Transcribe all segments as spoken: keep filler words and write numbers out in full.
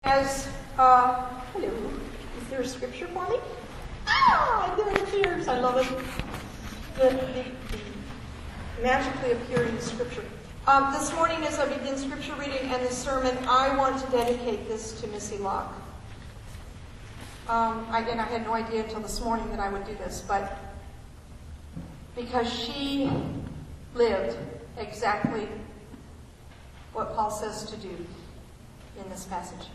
As, uh, hello, is there a scripture for me? Ah, there it appears. I love it. The, the, the magically appearing scripture. Um, this morning, as I begin scripture reading and the sermon, I want to dedicate this to Missy Locke. Um, I, and I had no idea until this morning that I would do this, but because she lived exactly what Paul says to do in this passage.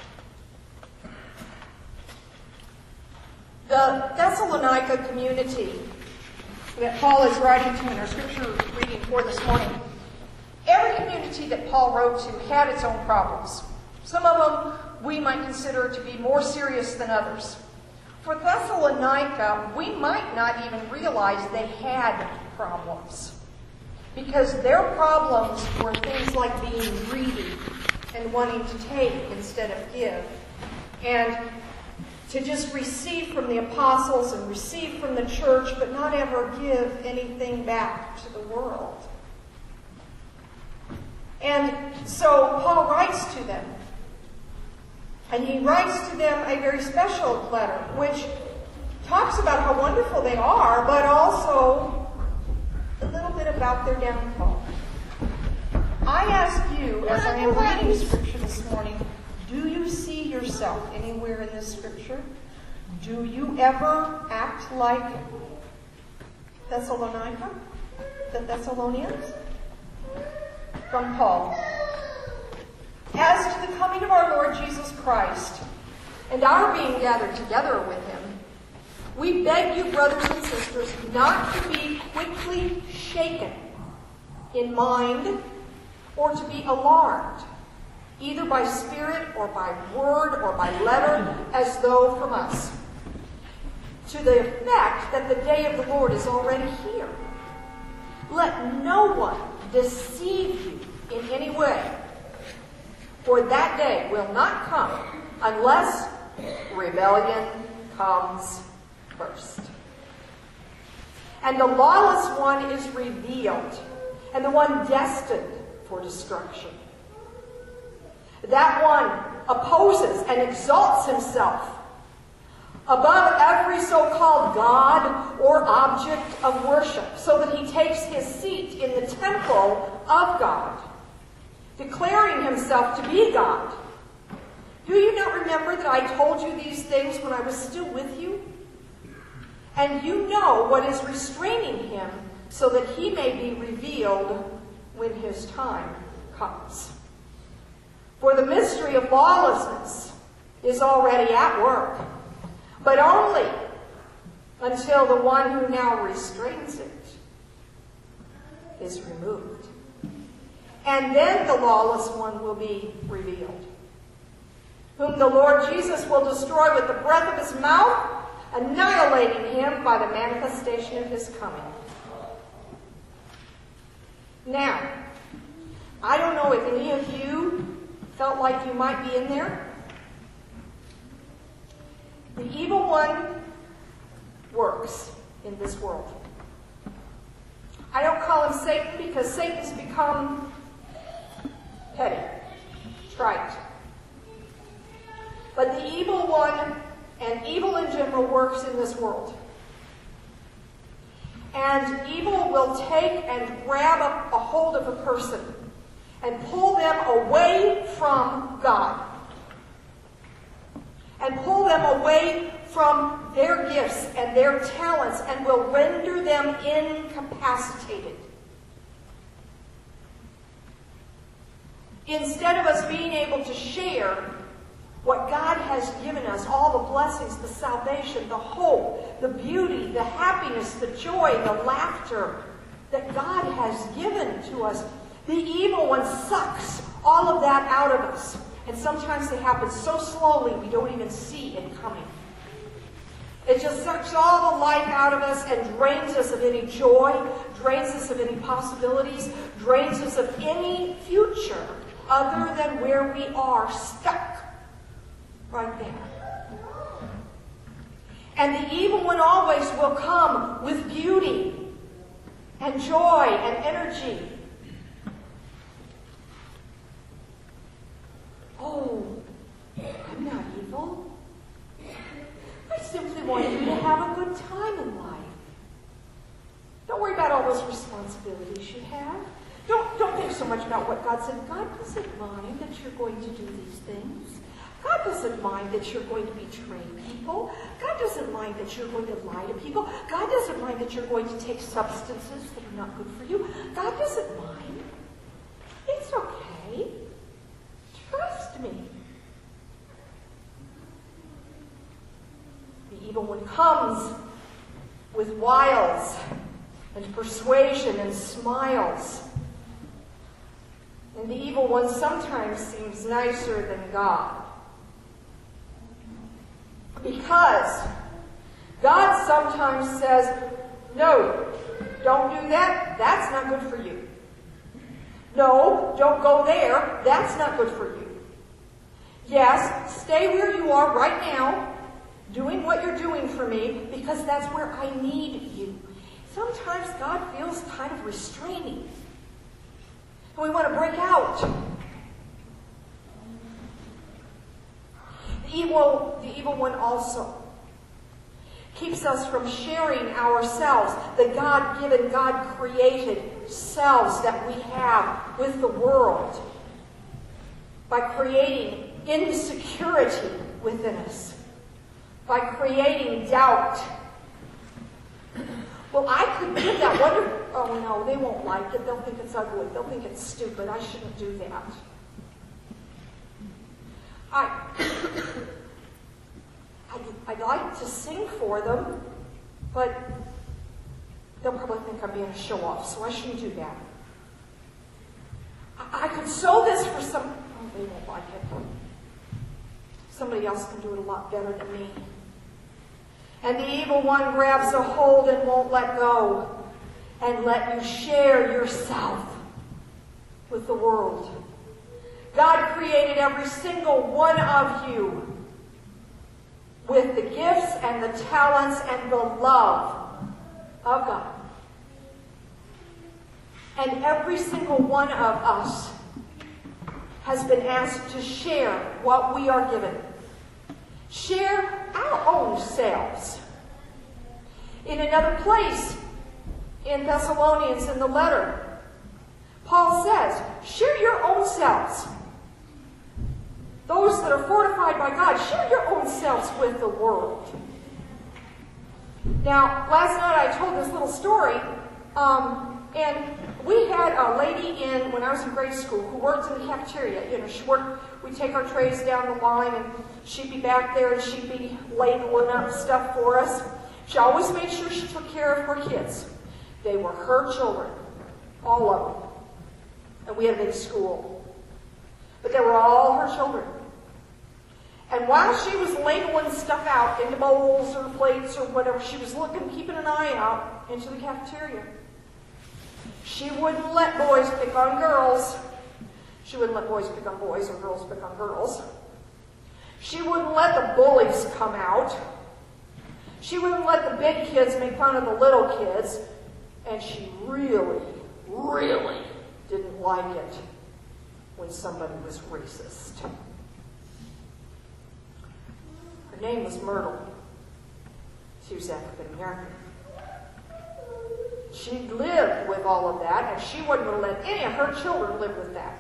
The Thessalonica community that Paul is writing to in our scripture reading for this morning, every community that Paul wrote to had its own problems. Some of them we might consider to be more serious than others. For Thessalonica, we might not even realize they had problems, because their problems were things like being greedy and wanting to take instead of give, and to just receive from the apostles and receive from the church, but not ever give anything back to the world. And so Paul writes to them. And he writes to them a very special letter, which talks about how wonderful they are, but also a little bit about their downfall. I ask you, as I am reading Scripture this morning, do you see yourself anywhere in this Scripture? Do you ever act like Thessalonica, the Thessalonians? From Paul. As to the coming of our Lord Jesus Christ and our being gathered together with him, we beg you, brothers and sisters, not to be quickly shaken in mind or to be alarmed, either by spirit or by word or by letter, as though from us, to the effect that the day of the Lord is already here. Let no one deceive you in any way, for that day will not come unless rebellion comes first. And the lawless one is revealed, and the one destined for destruction. That one opposes and exalts himself above every so-called God or object of worship, so that he takes his seat in the temple of God, declaring himself to be God. Do you not remember that I told you these things when I was still with you? And you know what is restraining him, so that he may be revealed when his time comes. For the mystery of lawlessness is already at work, but only until the one who now restrains it is removed. And then the lawless one will be revealed, whom the Lord Jesus will destroy with the breath of his mouth, annihilating him by the manifestation of his coming. Now, I don't know if any of you felt like you might be in there. The evil one works in this world. I don't call him Satan because Satan's become petty, trite. But the evil one and evil in general works in this world. And evil will take and grab a, a hold of a person and pull them away from God. And pull them away from their gifts and their talents, and will render them incapacitated. Instead of us being able to share what God has given us, all the blessings, the salvation, the hope, the beauty, the happiness, the joy, the laughter that God has given to us, the evil one sucks all of that out of us. And sometimes it happens so slowly we don't even see it coming. It just sucks all the life out of us and drains us of any joy, drains us of any possibilities, drains us of any future other than where we are stuck right there. And the evil one always will come with beauty and joy and energy. Oh, good time in life. Don't worry about all those responsibilities you have. Don't, don't think so much about what God said. God doesn't mind that you're going to do these things. God doesn't mind that you're going to betray people. God doesn't mind that you're going to lie to people. God doesn't mind that you're going to take substances that are not good for you. God doesn't mind. It's okay. Trust me. The evil one comes with wiles and persuasion and smiles. And the evil one sometimes seems nicer than God. Because God sometimes says, no, don't do that. That's not good for you. No, don't go there. That's not good for you. Yes, stay where you are right now, doing what you're doing for me, because that's where I need you. Sometimes God feels kind of restraining. And we want to break out. The evil, the evil one also keeps us from sharing ourselves, the God-given, God-created selves that we have with the world, by creating insecurity within us, by creating doubt. Well, I could give that wonderful... Oh, no, they won't like it. They'll think it's ugly. They'll think it's stupid. I shouldn't do that. I, I'd, I'd like to sing for them, but they'll probably think I'm being a show-off, so I shouldn't do that. I, I could sew this for some... Oh, they won't like it. Somebody else can do it a lot better than me. And the evil one grabs a hold and won't let go, and let you share yourself with the world. God created every single one of you with the gifts and the talents and the love of God. And every single one of us has been asked to share what we are given. Share our own selves. In another place, in Thessalonians, in the letter, Paul says, share your own selves. Those that are fortified by God, share your own selves with the world. Now, last night I told this little story, um, and we had a lady in, when I was in grade school, who worked in the cafeteria. You know, she worked, we'd take our trays down the line, and she'd be back there, and she'd be labeling up stuff for us. She always made sure she took care of her kids. They were her children, all of them. And we had a big school. But they were all her children. And while she was labeling stuff out into bowls or plates or whatever, she was looking, keeping an eye out into the cafeteria. She wouldn't let boys pick on girls. She wouldn't let boys pick on boys or girls pick on girls. She wouldn't let the bullies come out. She wouldn't let the big kids make fun of the little kids. And she really, really didn't like it when somebody was racist. Her name was Myrtle. She was African American. She lived with all of that, and she wouldn't have let any of her children live with that.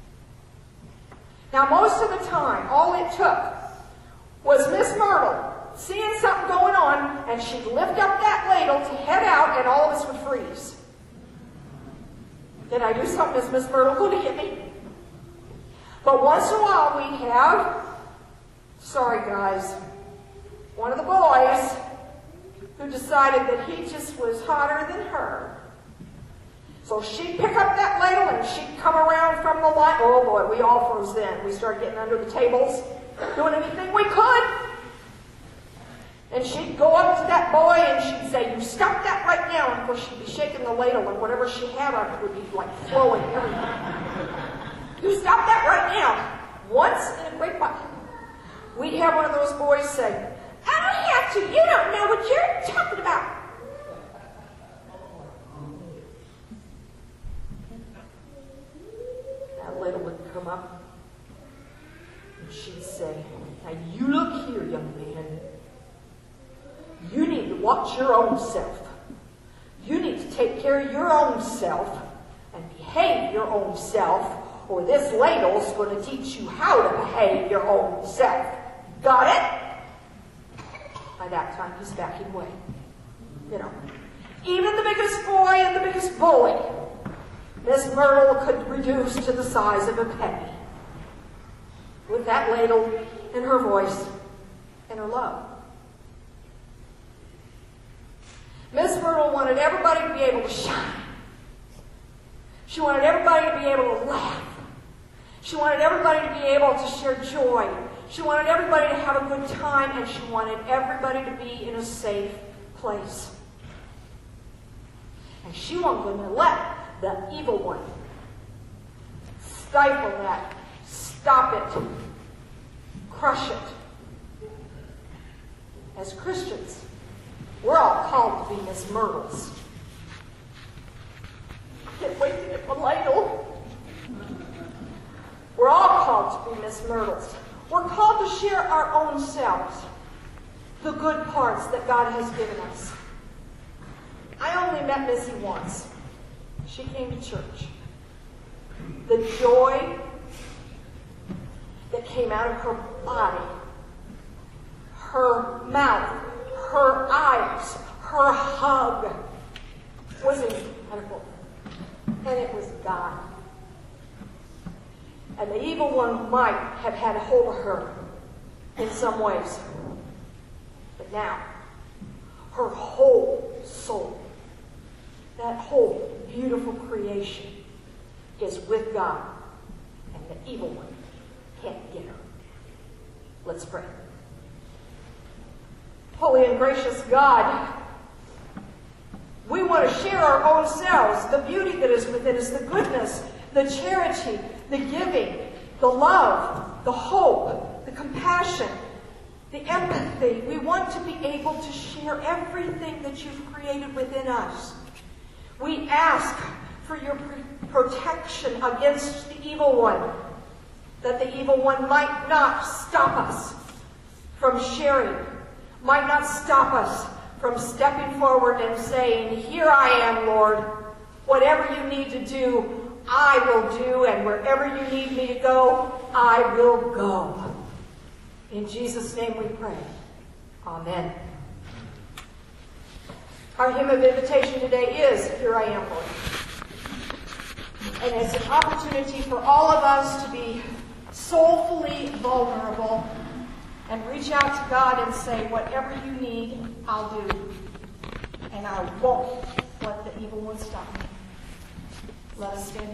Now, most of the time, all it took was Miss Myrtle seeing something going on, and she'd lift up that ladle to head out, and all of us would freeze. Did I do something? Is Miss Myrtle going to get me? But once in a while, we'd have, sorry guys, one of the boys who decided that he just was hotter than her. So she'd pick up that ladle and she'd come around from the line. Oh boy, we all froze then. We started getting under the tables, doing anything we could. And she'd go up to that boy and she'd say, you stop that right now. And of course she'd be shaking the ladle and whatever she had on it would be like flowing everything. You stop that right now. Once in a great while. We'd have one of those boys say, I don't have to. You don't know what you're talking about. That ladle would come up and she'd say, now you look here, young man. You need to watch your own self. You need to take care of your own self and behave your own self, or this ladle's going to teach you how to behave your own self. Got it? By that time, he's backing away. You know, even the biggest boy and the biggest bully, Miss Myrtle could reduce to the size of a penny with that ladle and her voice and her love. Miss Myrtle wanted everybody to be able to shine. She wanted everybody to be able to laugh. She wanted everybody to be able to share joy. She wanted everybody to have a good time, and she wanted everybody to be in a safe place. And she wasn't going to let the evil one stifle that, stop it, crush it. As Christians, we're all called to be Miss Myrtles. I can't wait to get my ladle. We're all called to be Miss Myrtles. We're called to share our own selves, the good parts that God has given us. I only met Missy once. She came to church. The joy that came out of her body, her mouth, her eyes, her hug was incredible. And it was God. And the evil one might have had a hold of her in some ways. But now, her whole soul, that whole beautiful creation, is with God. And the evil one can't get her. Let's pray. Holy and gracious God, we want to share our own selves, the beauty that is within us, the goodness, the charity, the giving, the love, the hope, the compassion, the empathy. We want to be able to share everything that you've created within us. We ask for your protection against the evil one, that the evil one might not stop us from sharing, might not stop us from stepping forward and saying, here I am, Lord. Whatever you need to do, I will do, and wherever you need me to go, I will go. In Jesus' name we pray. Amen. Our hymn of invitation today is, Here I Am, Lord. And it's an opportunity for all of us to be soulfully vulnerable and reach out to God and say, whatever you need, I'll do. And I won't let the evil one stop me. Let us stand.